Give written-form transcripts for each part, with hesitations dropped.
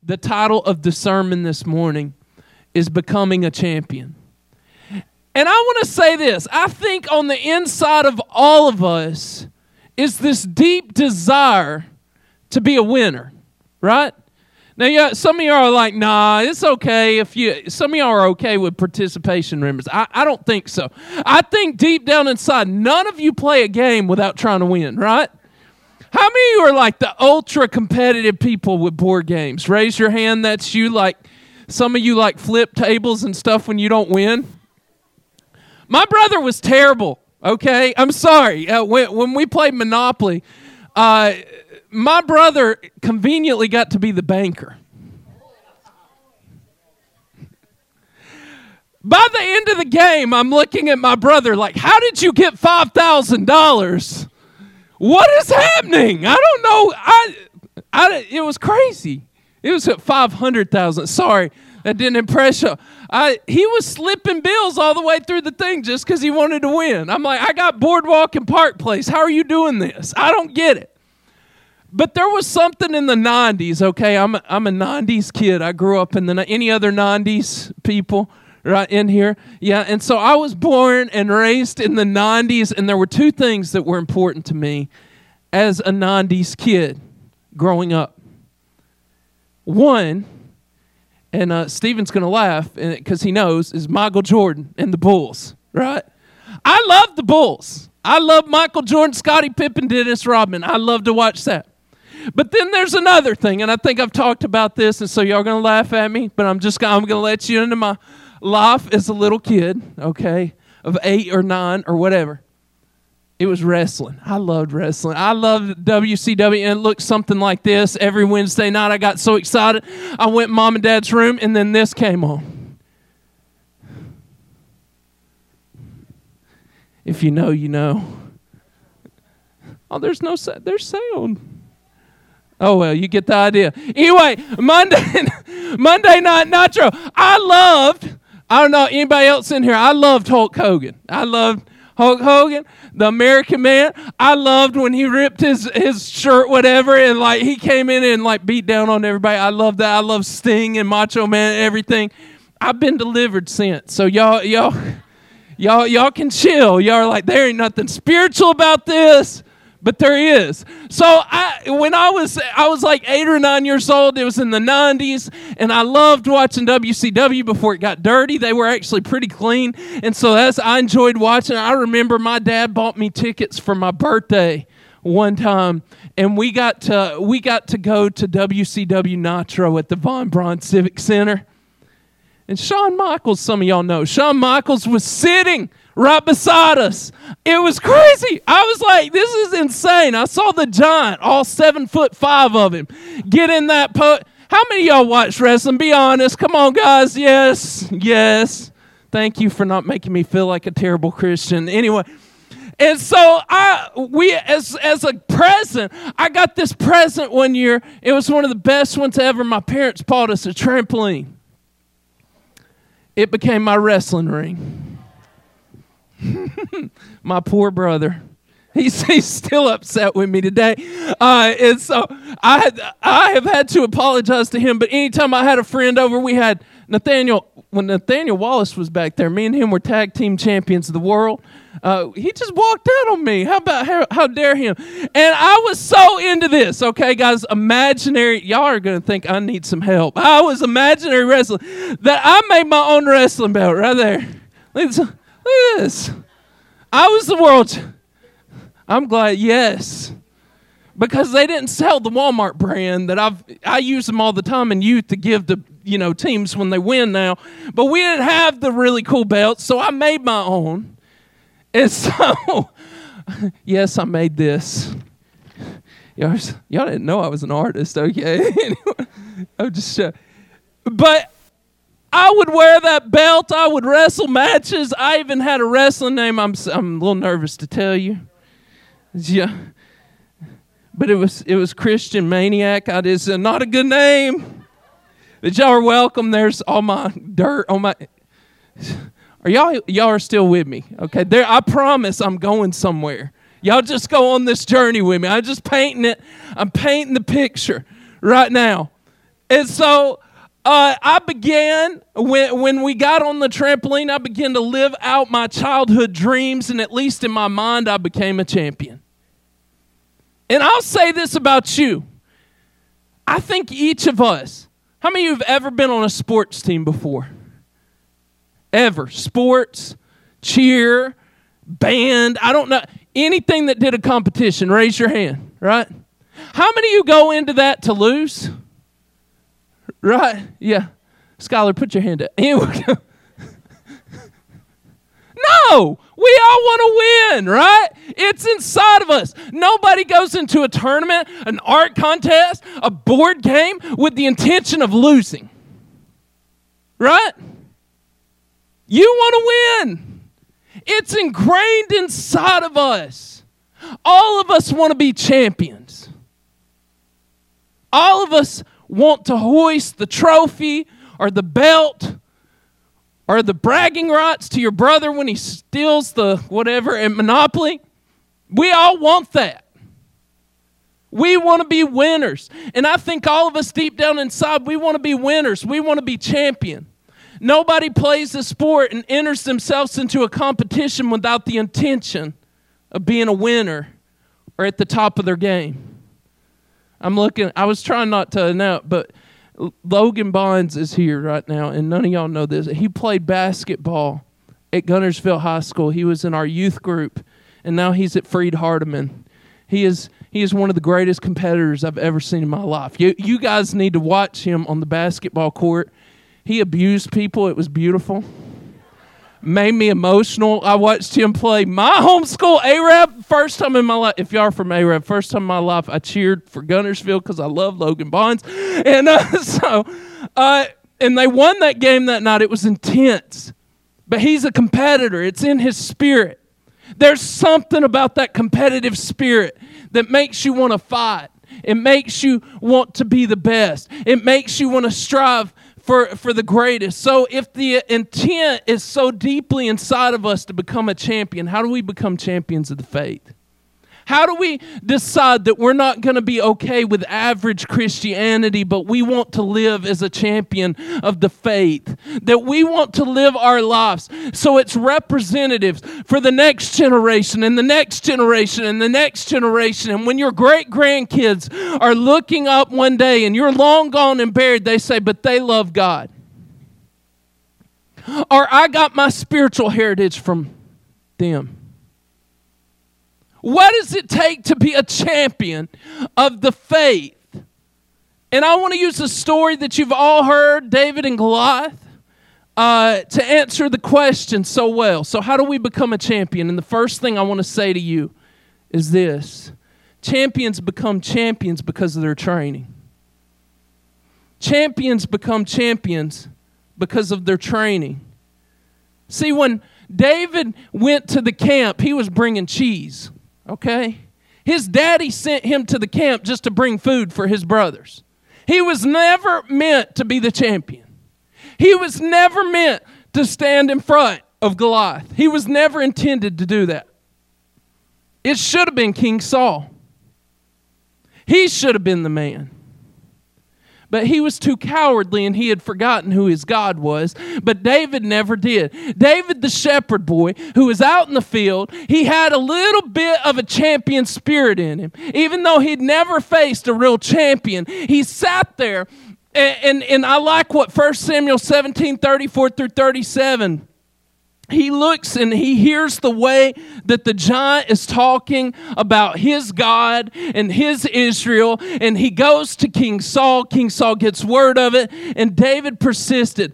the title of the sermon this morning is Becoming a Champion. And I want to say this. I think on the inside of all of us is this deep desire to be a winner, right? Now, some of y'all are like, nah, it's okay some of y'all are okay with participation members. I don't think so. I think deep down inside, none of you play a game without trying to win, right? How many of you are like the ultra competitive people with board games? Raise your hand. That's you. Like, some of you like flip tables and stuff when you don't win. My brother was terrible, okay? I'm sorry. When we played Monopoly, my brother conveniently got to be the banker. By the end of the game, I'm looking at my brother like, how did you get $5,000? What is happening? I don't know. It was crazy. It was at $500,000. Sorry, that didn't impress you. He was slipping bills all the way through the thing just because he wanted to win. I'm like, I got Boardwalk and Park Place. How are you doing this? I don't get it. But there was something in the 90s, okay? I'm a 90s kid. I grew up in any other 90s people right in here? Yeah, and so I was born and raised in the 90s, and there were two things that were important to me as a 90s kid growing up. One, and Stephen's going to laugh because he knows, is Michael Jordan and the Bulls, right? I love the Bulls. I love Michael Jordan, Scottie Pippen, Dennis Rodman. I love to watch that. But then there's another thing, and I think I've talked about this, and so y'all going to laugh at me, but I'm going to let you into my life as a little kid, okay, of 8 or 9 or whatever. It was wrestling. I loved wrestling. I loved WCW, and it looked something like this. Every Wednesday night, I got so excited. I went in Mom and Dad's room, and then this came on. If you know, you know. Oh, there's sound. Oh, well, you get the idea. Anyway, Monday Night Nitro. I don't know, anybody else in here, I loved Hulk Hogan. I loved Hulk Hogan, the American man. I loved when he ripped his shirt, whatever, and like he came in and like beat down on everybody. I love that. I love Sting and Macho Man and everything. I've been delivered since. So y'all can chill. Y'all are like, there ain't nothing spiritual about this. But there is. So when I was like 8 or 9 years old. It was in the 90s, and I loved watching WCW before it got dirty. They were actually pretty clean, and so I enjoyed watching. I remember my dad bought me tickets for my birthday one time, and we got to go to WCW Nitro at the Von Braun Civic Center. And Shawn Michaels, some of y'all know, Shawn Michaels was sitting right beside us. It was crazy. I was like, this is insane. I saw the giant, all 7'5" of him, get in that How many of y'all watch wrestling? Be honest. Come on, guys. Yes. Thank you for not making me feel like a terrible Christian. Anyway, and so as a present, I got this present one year. It was one of the best ones ever. My parents bought us a trampoline. It became my wrestling ring. My poor brother. He's still upset with me today. And so I have had to apologize to him, but anytime I had a friend over, we had Nathaniel. When Nathaniel Wallace was back there, me and him were tag team champions of the world. He just walked out on me. How dare him? And I was so into this. Okay, guys, imaginary. Y'all are going to think I need some help. I was imaginary wrestling. That I made my own wrestling belt right there. Look at this. I was the world. I'm glad, yes. Because they didn't sell the Walmart brand that I use them all the time in youth to give to teams when they win now. But we didn't have the really cool belts, so I made my own. And so, yes, I made this. Y'all didn't know I was an artist, okay? Anyway, I'm just but I would wear that belt. I would wrestle matches. I even had a wrestling name. I'm a little nervous to tell you. Yeah, but it was Christian Maniac. It's not a good name. But y'all are welcome. There's all my dirt on my. Y'all are still with me, okay? I promise I'm going somewhere. Y'all just go on this journey with me. I'm just painting it. I'm painting the picture right now. And so I began, when we got on the trampoline, I began to live out my childhood dreams, and at least in my mind, I became a champion. And I'll say this about you. I think each of us, how many of you have ever been on a sports team before? Ever. Sports, cheer, band, I don't know. Anything that did a competition, raise your hand, right? How many of you go into that to lose? Right? Yeah. Skylar, put your hand up. No, we all want to win, right? It's inside of us. Nobody goes into a tournament, an art contest, a board game with the intention of losing, right? You want to win. It's ingrained inside of us. All of us want to be champions. All of us want to hoist the trophy or the belt or the bragging rights to your brother when he steals the whatever at Monopoly. We all want that. We want to be winners. And I think all of us deep down inside, we want to be winners. We want to be champion. Nobody plays a sport and enters themselves into a competition without the intention of being a winner or at the top of their game. I was trying not to announce, but Logan Bonds is here right now, and none of y'all know this. He played basketball at Guntersville High School. He was in our youth group, and now he's at Freed Hardeman. He is one of the greatest competitors I've ever seen in my life. You guys need to watch him on the basketball court. He abused people. It was beautiful. Made me emotional. I watched him play my homeschool Arab. First time in my life, if y'all are from Arab, first time in my life, I cheered for Guntersville because I love Logan Bonds. And and they won that game that night. It was intense. But he's a competitor. It's in his spirit. There's something about that competitive spirit that makes you want to fight. It makes you want to be the best. It makes you want to strive for the greatest. So if the intent is so deeply inside of us to become a champion, how do we become champions of the faith? How do we decide that we're not going to be okay with average Christianity, but we want to live as a champion of the faith? That we want to live our lives so it's representatives for the next generation and the next generation and the next generation. And when your great-grandkids are looking up one day and you're long gone and buried, they say, but they love God. Or I got my spiritual heritage from them. What does it take to be a champion of the faith? And I want to use a story that you've all heard, David and Goliath, to answer the question so well. So how do we become a champion? And the first thing I want to say to you is this. Champions become champions because of their training. Champions become champions because of their training. See, when David went to the camp, he was bringing cheese. Okay? His daddy sent him to the camp just to bring food for his brothers. He was never meant to be the champion. He was never meant to stand in front of Goliath. He was never intended to do that. It should have been King Saul. He should have been the man. But he was too cowardly and he had forgotten who his God was. But David never did. David, the shepherd boy, who was out in the field, he had a little bit of a champion spirit in him. Even though he'd never faced a real champion, he sat there. And I like what 1 Samuel 17:34-37, he looks and he hears the way that the giant is talking about his God and his Israel. And he goes to King Saul. King Saul gets word of it. And David persisted.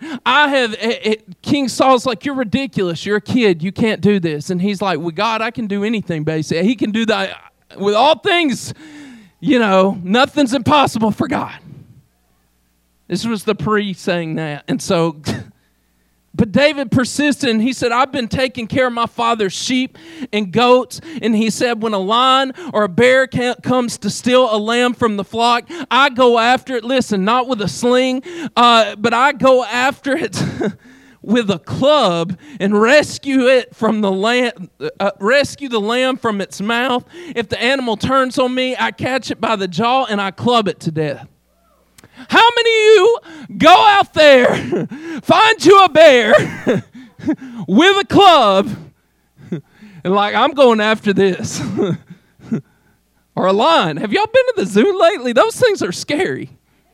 King Saul's like, you're ridiculous. You're a kid. You can't do this. And he's like, well, God, I can do anything, basically. He can do that with all things. Nothing's impossible for God. This was the priest saying that. And so... But David persisted, and he said, I've been taking care of my father's sheep and goats. And he said, when a lion or a bear comes to steal a lamb from the flock, I go after it. Listen, not with a sling, but I go after it with a club and rescue it from the lamb, rescue the lamb from its mouth. If the animal turns on me, I catch it by the jaw and I club it to death. How many of you go out there, find you a bear with a club, and like, I'm going after this? Or a lion. Have y'all been to the zoo lately? Those things are scary.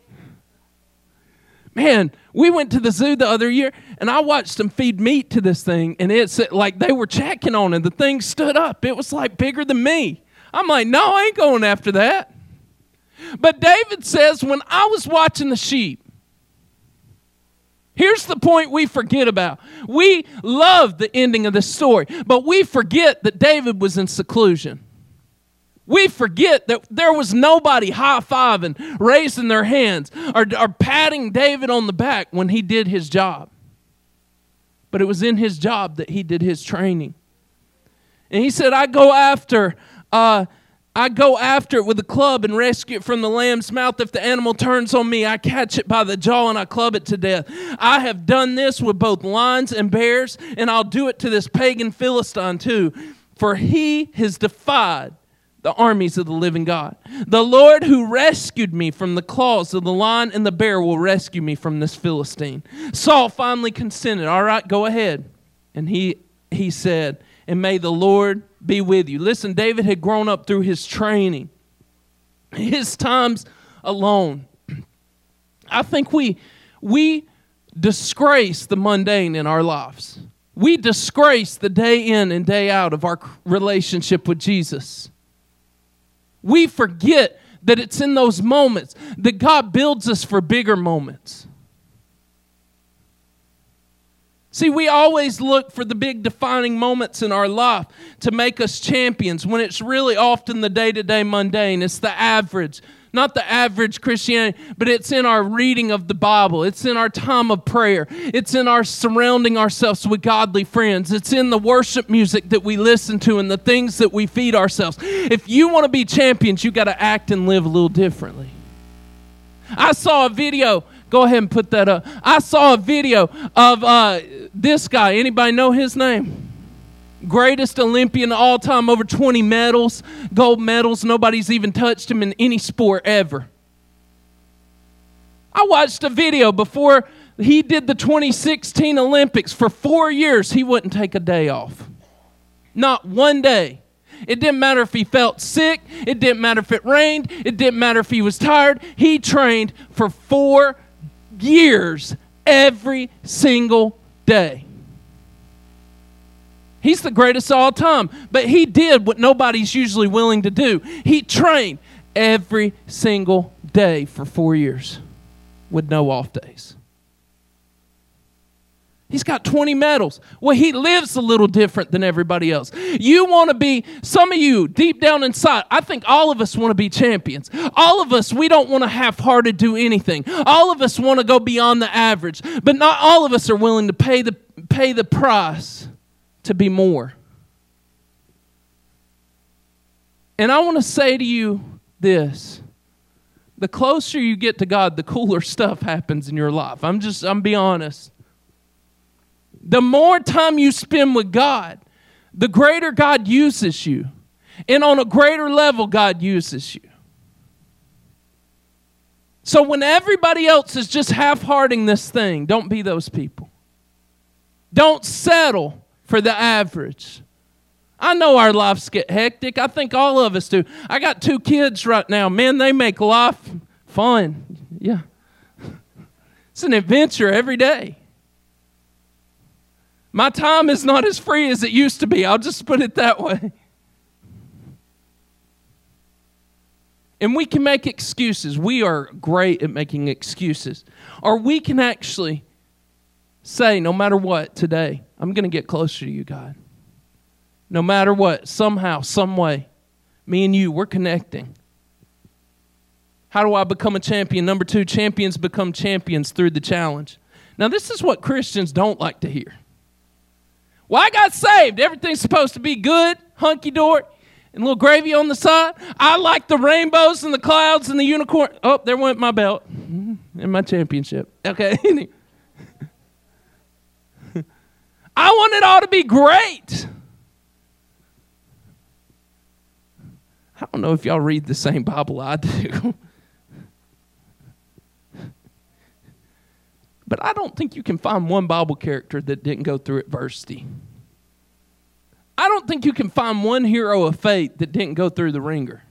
Man, we went to the zoo the other year, and I watched them feed meat to this thing, and it's like they were checking on it. The thing stood up. It was like bigger than me. I'm like, no, I ain't going after that. But David says, when I was watching the sheep, here's the point we forget about. We love the ending of the story, but we forget that David was in seclusion. We forget that there was nobody high-fiving, raising their hands, or patting David on the back when he did his job. But it was in his job that he did his training. And he said, I go after it with a club and rescue it from the lamb's mouth. If the animal turns on me, I catch it by the jaw and I club it to death. I have done this with both lions and bears, and I'll do it to this pagan Philistine too. For he has defied the armies of the living God. The Lord who rescued me from the claws of the lion and the bear will rescue me from this Philistine. Saul finally consented. All right, go ahead. And he said, and may the Lord be with you. Listen, David had grown up through his training, his times alone. I think we disgrace the mundane in our lives. We disgrace the day in and day out of our relationship with Jesus. We forget that it's in those moments that God builds us for bigger moments. See, we always look for the big defining moments in our life to make us champions when it's really often the day-to-day mundane. It's the average. Not the average Christianity, but it's in our reading of the Bible. It's in our time of prayer. It's in our surrounding ourselves with godly friends. It's in the worship music that we listen to and the things that we feed ourselves. If you want to be champions, you got to act and live a little differently. I saw a video. Go ahead and put that up. I saw a video of this guy. Anybody know his name? Greatest Olympian of all time, over 20 medals, gold medals. Nobody's even touched him in any sport ever. I watched a video before he did the 2016 Olympics. For 4 years, he wouldn't take a day off. Not one day. It didn't matter if he felt sick. It didn't matter if it rained. It didn't matter if he was tired. He trained for 4 years every single day. He's the greatest of all time, but he did what nobody's usually willing to do. He trained every single day for 4 years with no off days. He's got 20 medals. Well, he lives a little different than everybody else. You want to be, some of you, deep down inside, I think all of us want to be champions. All of us, we don't want to half-hearted do anything. All of us want to go beyond the average, but not all of us are willing to pay the price to be more. And I want to say to you this. The closer you get to God, the cooler stuff happens in your life. I'm being honest. The more time you spend with God, the greater God uses you. And on a greater level, God uses you. So when everybody else is just half-hearting this thing, don't be those people. Don't settle for the average. I know our lives get hectic. I think all of us do. I got 2 kids right now. Man, they make life fun. Yeah. It's an adventure every day. My time is not as free as it used to be. I'll just put it that way. And we can make excuses. We are great at making excuses. Or we can actually say, no matter what, today, I'm going to get closer to you, God. No matter what, somehow, some way, me and you, we're connecting. How do I become a champion? Number 2, champions become champions through the challenge. Now, this is what Christians don't like to hear. Well, I got saved. Everything's supposed to be good, hunky-dory, and a little gravy on the side. I like the rainbows and the clouds and the unicorn. Oh, there went my belt and my championship. Okay. I want it all to be great. I don't know if y'all read the same Bible I do. But I don't think you can find one Bible character that didn't go through adversity. I don't think you can find one hero of faith that didn't go through the ringer.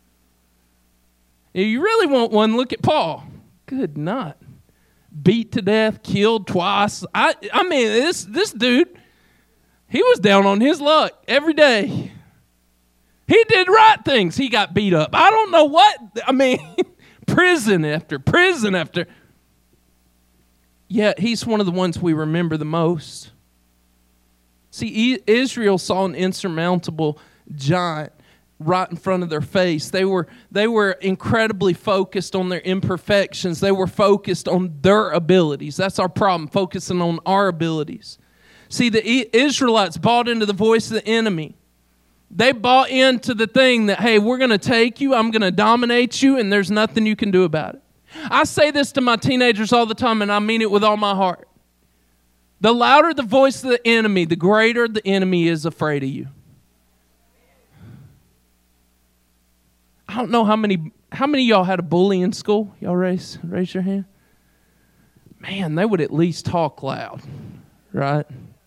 If you really want one, look at Paul. Good night. Beat to death, killed twice. I mean, this dude, he was down on his luck every day. He did right things. He got beat up. I don't know what. I mean, prison after prison after. Yet he's one of the ones we remember the most. See, Israel saw an insurmountable giant right in front of their face. They were incredibly focused on their imperfections. They were focused on their abilities. That's our problem, focusing on our abilities. See, the Israelites bought into the voice of the enemy. They bought into the thing that, hey, we're going to take you, I'm going to dominate you, and there's nothing you can do about it. I say this to my teenagers all the time, and I mean it with all my heart. The louder the voice of the enemy, the greater the enemy is afraid of you. I don't know how many of y'all had a bully in school. Y'all raise your hand. Man, they would at least talk loud, right?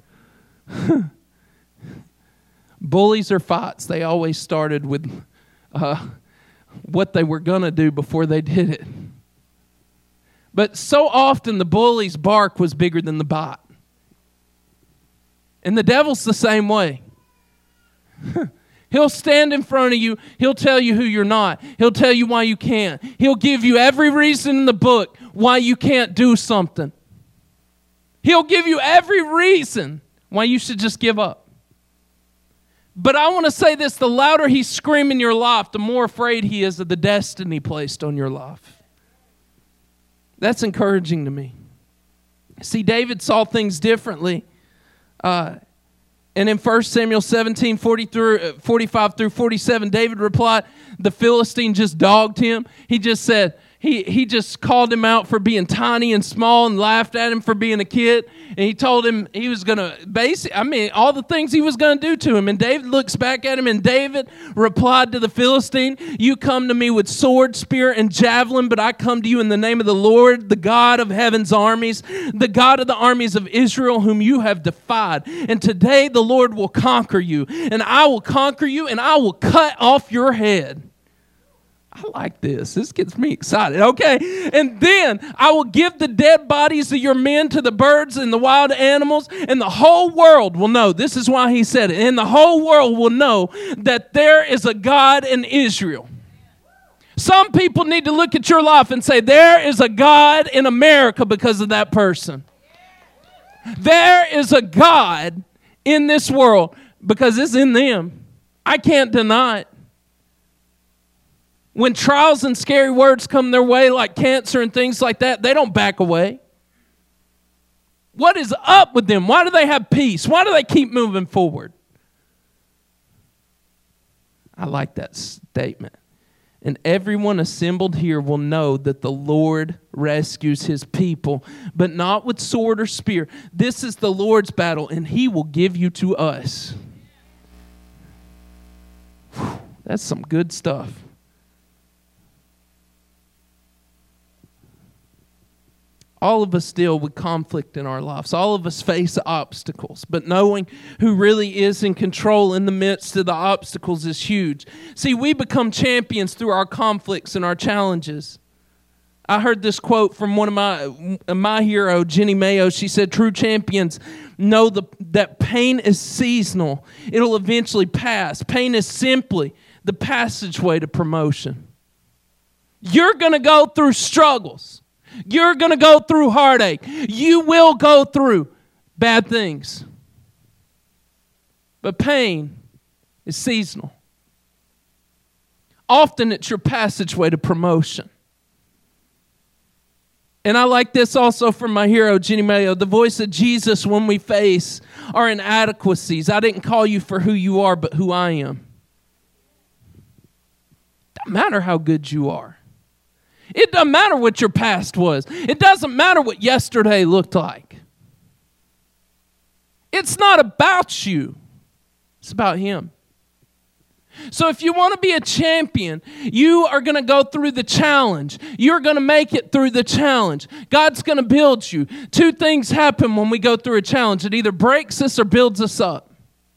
Bullies or fights, they always started with what they were going to do before they did it. But so often the bully's bark was bigger than the bite. And the devil's the same way. He'll stand in front of you. He'll tell you who you're not. He'll tell you why you can't. He'll give you every reason in the book why you can't do something. He'll give you every reason why you should just give up. But I want to say this, the louder he's screaming your life, the more afraid he is of the destiny placed on your life. That's encouraging to me. See, David saw things differently. And in 1 Samuel 17, 45 through 47, David replied, the Philistine just dogged him. He just said, he just called him out for being tiny and small and laughed at him for being a kid. And he told him he was going to, all the things he was going to do to him. And David looks back at him, and David replied to the Philistine, you come to me with sword, spear, and javelin, but I come to you in the name of the Lord, the God of heaven's armies, the God of the armies of Israel, whom you have defied. And today the Lord will conquer you, and I will conquer you, and I will cut off your head. I like this. This gets me excited. Okay. And then I will give the dead bodies of your men to the birds and the wild animals, and the whole world will know. This is why he said it. And the whole world will know that there is a God in Israel. Some people need to look at your life and say, there is a God in America because of that person. There is a God in this world because it's in them. I can't deny it. When trials and scary words come their way, like cancer and things like that, they don't back away. What is up with them? Why do they have peace? Why do they keep moving forward? I like that statement. And everyone assembled here will know that the Lord rescues his people, but not with sword or spear. This is the Lord's battle, and he will give you to us. Whew, that's some good stuff. All of us deal with conflict in our lives. All of us face obstacles. But knowing who really is in control in the midst of the obstacles is huge. See, we become champions through our conflicts and our challenges. I heard this quote from one of my hero, Jenny Mayo. She said, true champions know that pain is seasonal. It'll eventually pass. Pain is simply the passageway to promotion. You're going to go through struggles. You're going to go through heartache. You will go through bad things. But pain is seasonal. Often it's your passageway to promotion. And I like this also from my hero, Jenny Mayo. The voice of Jesus when we face our inadequacies. I didn't call you for who you are, but who I am. Doesn't matter how good you are. It doesn't matter what your past was. It doesn't matter what yesterday looked like. It's not about you. It's about him. So if you want to be a champion, you are going to go through the challenge. You're going to make it through the challenge. God's going to build you. Two things happen when we go through a challenge. It either breaks us or builds us up.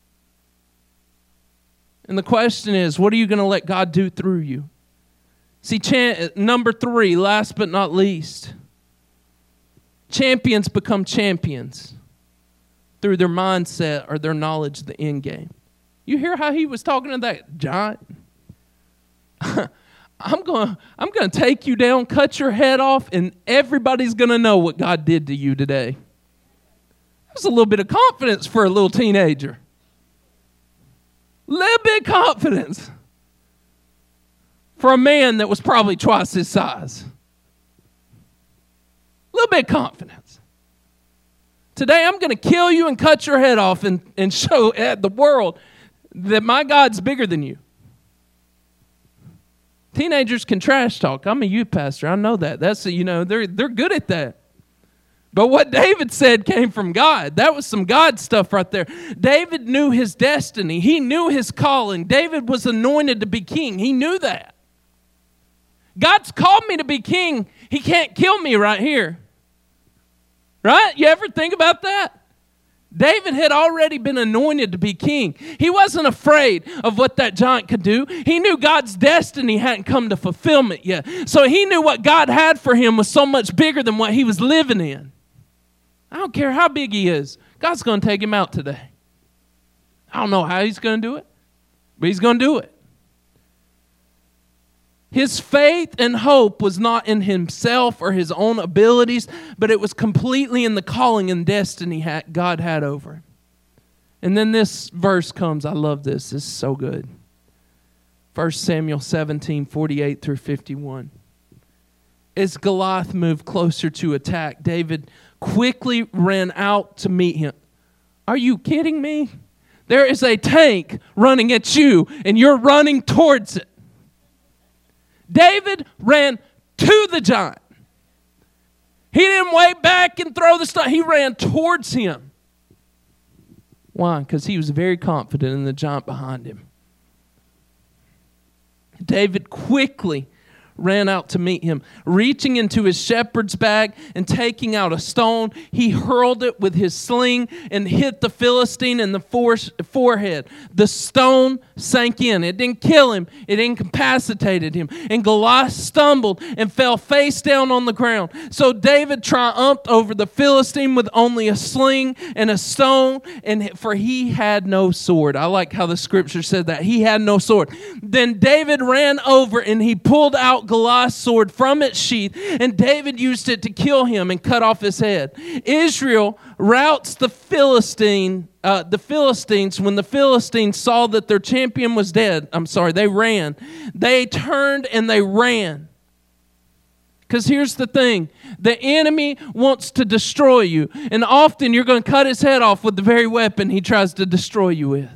And the question is, what are you going to let God do through you? See, number 3, last but not least, champions become champions through their mindset or their knowledge of the end game. You hear how he was talking to that giant? I'm going to take you down, cut your head off, and everybody's going to know what God did to you today. That's a little bit of confidence for a little teenager. Little bit of confidence for a man that was probably twice his size. A little bit of confidence. Today I'm going to kill you and cut your head off and show the world that my God's bigger than you. Teenagers can trash talk. I'm a youth pastor. I know that. They're good at that. But what David said came from God. That was some God stuff right there. David knew his destiny. He knew his calling. David was anointed to be king. He knew that. God's called me to be king. He can't kill me right here. Right? You ever think about that? David had already been anointed to be king. He wasn't afraid of what that giant could do. He knew God's destiny hadn't come to fulfillment yet. So he knew what God had for him was so much bigger than what he was living in. I don't care how big he is. God's going to take him out today. I don't know how he's going to do it, but he's going to do it. His faith and hope was not in himself or his own abilities, but it was completely in the calling and destiny God had over him. And then this verse comes. I love this. This is so good. 1 Samuel 17, 48 through 51. As Goliath moved closer to attack, David quickly ran out to meet him. Are you kidding me? There is a tank running at you, and you're running towards it. David ran to the giant. He didn't wait back and throw the stone. He ran towards him. Why? Because he was very confident in the giant behind him. David quickly ran out to meet him. Reaching into his shepherd's bag and taking out a stone, he hurled it with his sling and hit the Philistine in the forehead. The stone sank in. It didn't kill him. It incapacitated him. And Goliath stumbled and fell face down on the ground. So David triumphed over the Philistine with only a sling and a stone, for he had no sword. I like how the scripture said that. He had no sword. Then David ran over and he pulled out Goliath's sword from its sheath, and David used it to kill him and cut off his head. Israel routs the Philistines. When the Philistines saw that their champion was dead, they ran. They turned and they ran. Because here's the thing. The enemy wants to destroy you, and often you're going to cut his head off with the very weapon he tries to destroy you with.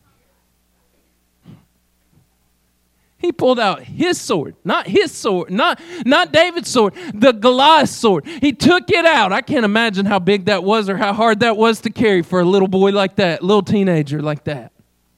He pulled out his sword, not his sword, not David's sword, the Goliath's sword. He took it out. I can't imagine how big that was or how hard that was to carry for a little boy like that, little teenager like that.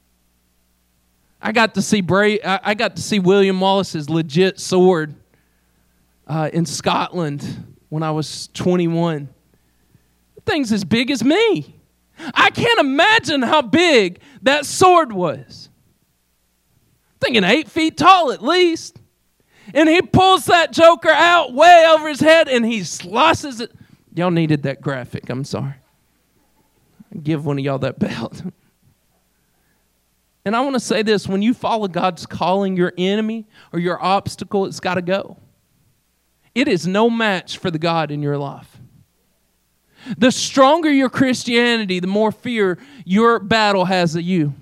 I got to see William Wallace's legit sword in Scotland when I was 21. The thing's as big as me. I can't imagine how big that sword was. Thinking 8 feet tall at least. And he pulls that joker out way over his head and he slices it. Y'all needed that graphic. I'm sorry. I'll give one of y'all that belt. And I want to say this. When you follow God's calling, your enemy or your obstacle, it's got to go. It is no match for the God in your life. The stronger your Christianity, the more fear your battle has of you.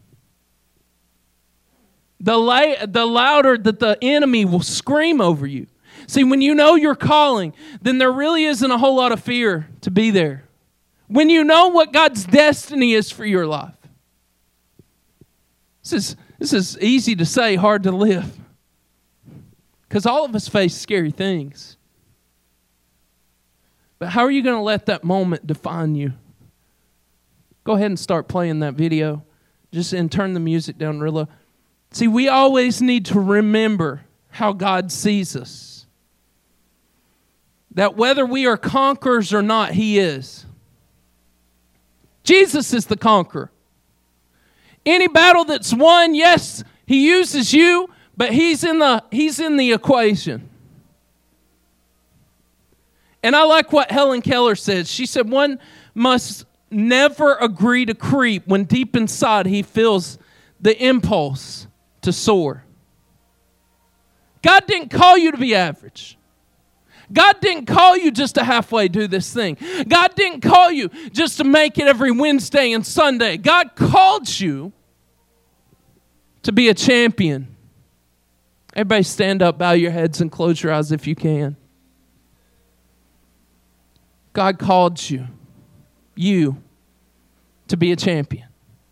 The louder that the enemy will scream over you. See, when you know your calling, then there really isn't a whole lot of fear to be there. When you know what God's destiny is for your life. This is easy to say, hard to live. Because all of us face scary things. But how are you going to let that moment define you? Go ahead and start playing that video. Turn the music down real low. See, we always need to remember how God sees us. That whether we are conquerors or not, He is. Jesus is the conqueror. Any battle that's won, yes, He uses you, but He's in the equation. And I like what Helen Keller says. She said, one must never agree to creep when deep inside he feels the impulse to soar. God didn't call you to be average. God didn't call you just to halfway do this thing. God didn't call you just to make it every Wednesday and Sunday. God called you to be a champion. Everybody stand up, bow your heads, and close your eyes if you can. God called you to be a champion.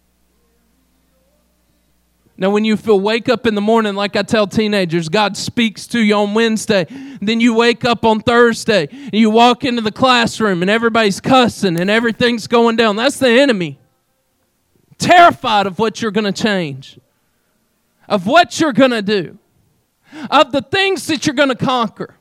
Now, when you wake up in the morning, like I tell teenagers, God speaks to you on Wednesday. Then you wake up on Thursday, and you walk into the classroom, and everybody's cussing, and everything's going down. That's the enemy. Terrified of what you're going to change, of what you're going to do, of the things that you're going to conquer.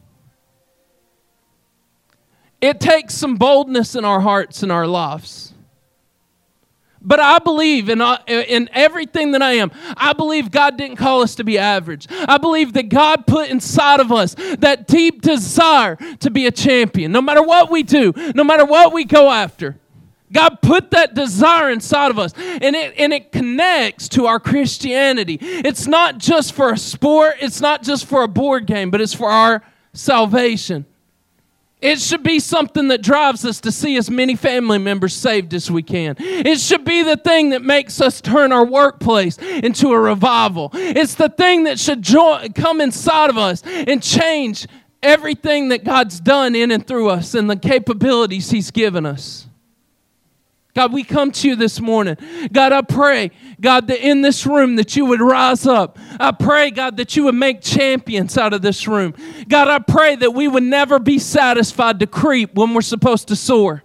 It takes some boldness in our hearts and our lives. But I believe in everything that I am. I believe God didn't call us to be average. I believe that God put inside of us that deep desire to be a champion. No matter what we do, no matter what we go after, God put that desire inside of us. And it connects to our Christianity. It's not just for a sport. It's not just for a board game, but it's for our salvation. It should be something that drives us to see as many family members saved as we can. It should be the thing that makes us turn our workplace into a revival. It's the thing that should come inside of us and change everything that God's done in and through us and the capabilities He's given us. God, we come to you this morning. God, I pray, God, that in this room that you would rise up. I pray, God, that you would make champions out of this room. God, I pray that we would never be satisfied to creep when we're supposed to soar.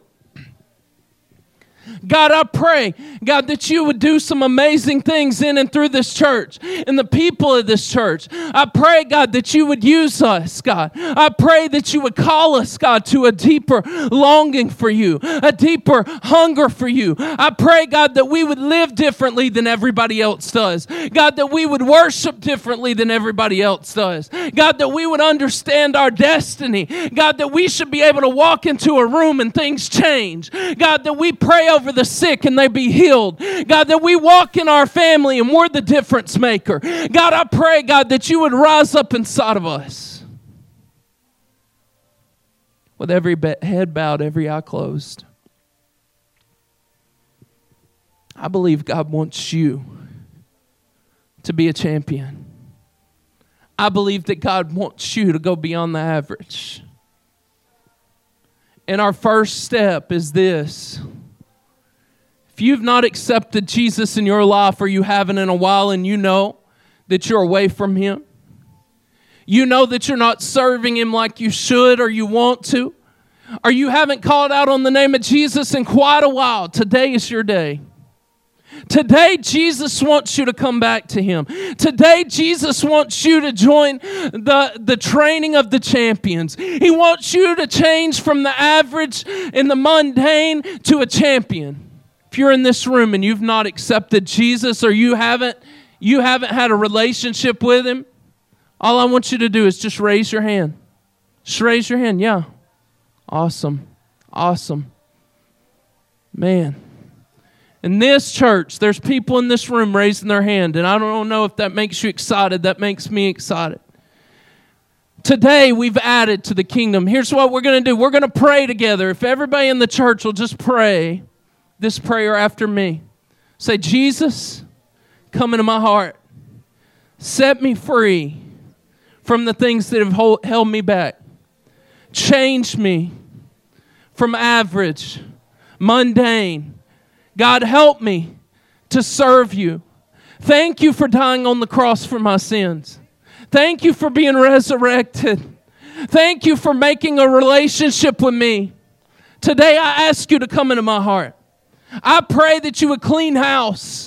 God, I pray, God, that you would do some amazing things in and through this church and the people of this church. I pray, God, that you would use us, God. I pray that you would call us, God, to a deeper longing for you, a deeper hunger for you. I pray, God, that we would live differently than everybody else does. God, that we would worship differently than everybody else does. God, that we would understand our destiny. God, that we should be able to walk into a room and things change. God, that we pray over the sick and they be healed. God, that we walk in our family and we're the difference maker. God, I pray, God, that you would rise up inside of us. With every head bowed, every eye closed. I believe God wants you to be a champion. I believe that God wants you to go beyond the average. And our first step is this. If you've not accepted Jesus in your life, or you haven't in a while, and you know that you're away from Him, you know that you're not serving Him like you should or you want to, or you haven't called out on the name of Jesus in quite a while, today is your day. Today, Jesus wants you to come back to Him. Today, Jesus wants you to join the training of the champions. He wants you to change from the average and the mundane to a champion. If you're in this room and you've not accepted Jesus, or you haven't had a relationship with Him, all I want you to do is just raise your hand. Just raise your hand. Yeah. Awesome. Awesome. Man. In this church, there's people in this room raising their hand, and I don't know if that makes you excited. That makes me excited. Today, we've added to the kingdom. Here's what we're going to do. We're going to pray together. If everybody in the church will just pray this prayer after me. Say, Jesus, come into my heart. Set me free from the things that have held me back. Change me from average, mundane. God, help me to serve you. Thank you for dying on the cross for my sins. Thank you for being resurrected. Thank you for making a relationship with me. Today, I ask you to come into my heart. I pray that you would clean house.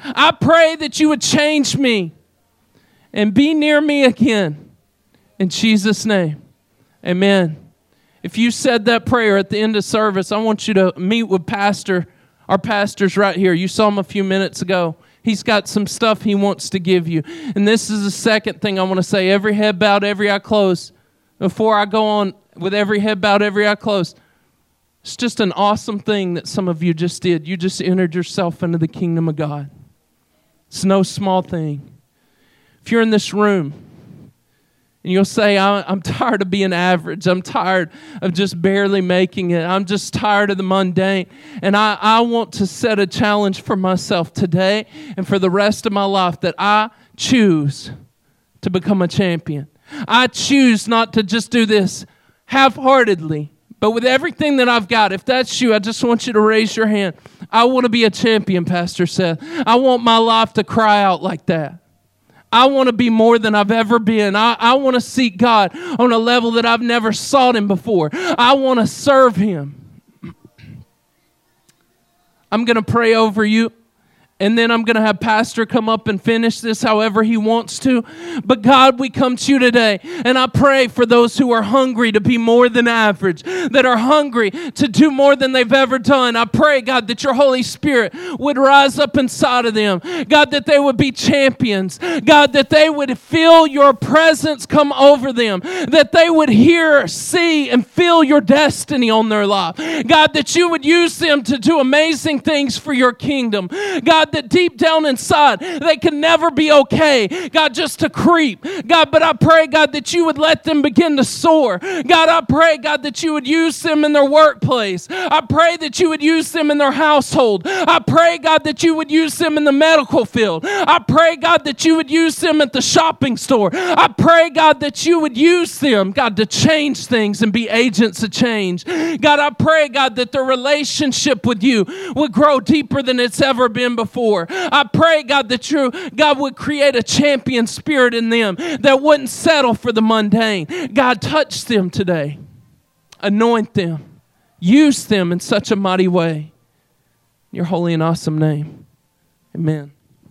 I pray that you would change me and be near me again. In Jesus' name, amen. If you said that prayer at the end of service, I want you to meet with our pastor's right here. You saw him a few minutes ago. He's got some stuff he wants to give you. And this is the second thing I want to say. Every head bowed, every eye closed. Before I go on with every head bowed, every eye closed, it's just an awesome thing that some of you just did. You just entered yourself into the kingdom of God. It's no small thing. If you're in this room, and you'll say, I'm tired of being average. I'm tired of just barely making it. I'm just tired of the mundane. And I want to set a challenge for myself today and for the rest of my life that I choose to become a champion. I choose not to just do this half-heartedly, but with everything that I've got. If that's you, I just want you to raise your hand. I want to be a champion, Pastor Seth. I want my life to cry out like that. I want to be more than I've ever been. I want to seek God on a level that I've never sought Him before. I want to serve Him. I'm going to pray over you. And then I'm going to have Pastor come up and finish this however he wants to. But God, we come to you today. And I pray for those who are hungry to be more than average. That are hungry to do more than they've ever done. I pray, God, that your Holy Spirit would rise up inside of them. God, that they would be champions. God, that they would feel your presence come over them. That they would hear, see, and feel your destiny on their life. God, that you would use them to do amazing things for your kingdom. God, that deep down inside, they can never be okay, God, just to creep. God, but I pray, God, that you would let them begin to soar. God, I pray, God, that you would use them in their workplace. I pray that you would use them in their household. I pray, God, that you would use them in the medical field. I pray, God, that you would use them at the shopping store. I pray, God, that you would use them, God, to change things and be agents of change. God, I pray, God, that their relationship with you would grow deeper than it's ever been before. I pray, God, that you, God, would create a champion spirit in them that wouldn't settle for the mundane. God, touch them today. Anoint them. Use them in such a mighty way. In your holy and awesome name. Amen.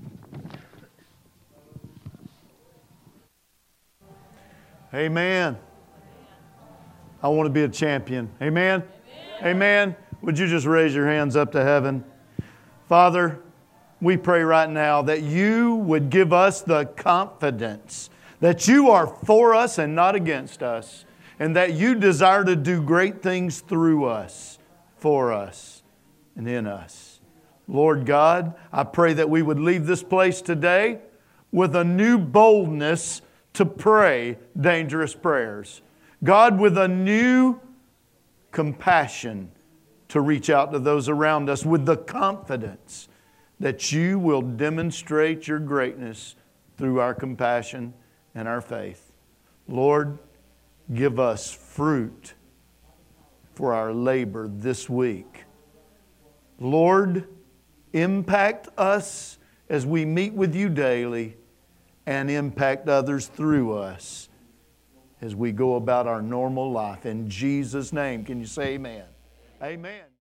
Amen. I want to be a champion. Amen. Amen. Would you just raise your hands up to heaven? Father, we pray right now that you would give us the confidence that you are for us and not against us, and that you desire to do great things through us, for us, and in us. Lord God, I pray that we would leave this place today with a new boldness to pray dangerous prayers. God, with a new compassion to reach out to those around us, with the confidence that you will demonstrate your greatness through our compassion and our faith. Lord, give us fruit for our labor this week. Lord, impact us as we meet with you daily, and impact others through us as we go about our normal life. In Jesus' name, can you say amen? Amen.